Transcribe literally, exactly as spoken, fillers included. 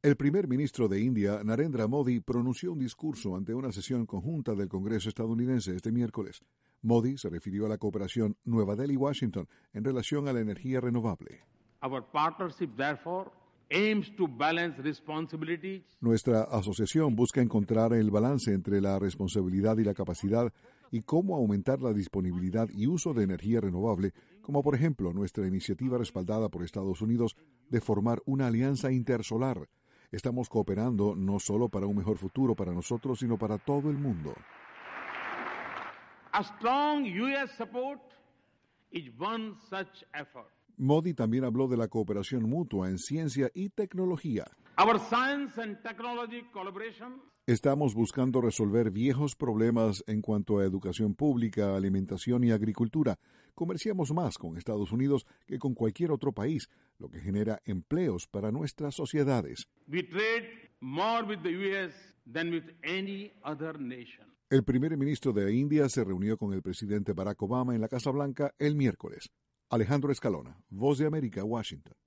El primer ministro de India, Narendra Modi, pronunció un discurso ante una sesión conjunta del Congreso estadounidense este miércoles. Modi se refirió a la cooperación Nueva Delhi-Washington en relación a la energía renovable. Our partnership, therefore, aims to balance responsibilities. Nuestra asociación busca encontrar el balance entre la responsabilidad y la capacidad y cómo aumentar la disponibilidad y uso de energía renovable, como por ejemplo nuestra iniciativa respaldada por Estados Unidos de formar una alianza intersolar. Estamos cooperando no solo para un mejor futuro para nosotros, sino para todo el mundo. A strong U S support is one such effort. Modi también habló de la cooperación mutua en ciencia y tecnología. Our science and technology collaboration. Estamos buscando resolver viejos problemas en cuanto a educación pública, alimentación y agricultura. Comerciamos más con Estados Unidos que con cualquier otro país, lo que genera empleos para nuestras sociedades. We trade more with the U S than with any other nation. El primer ministro de India se reunió con el presidente Barack Obama en la Casa Blanca el miércoles. Alejandro Escalona, Voz de América, Washington.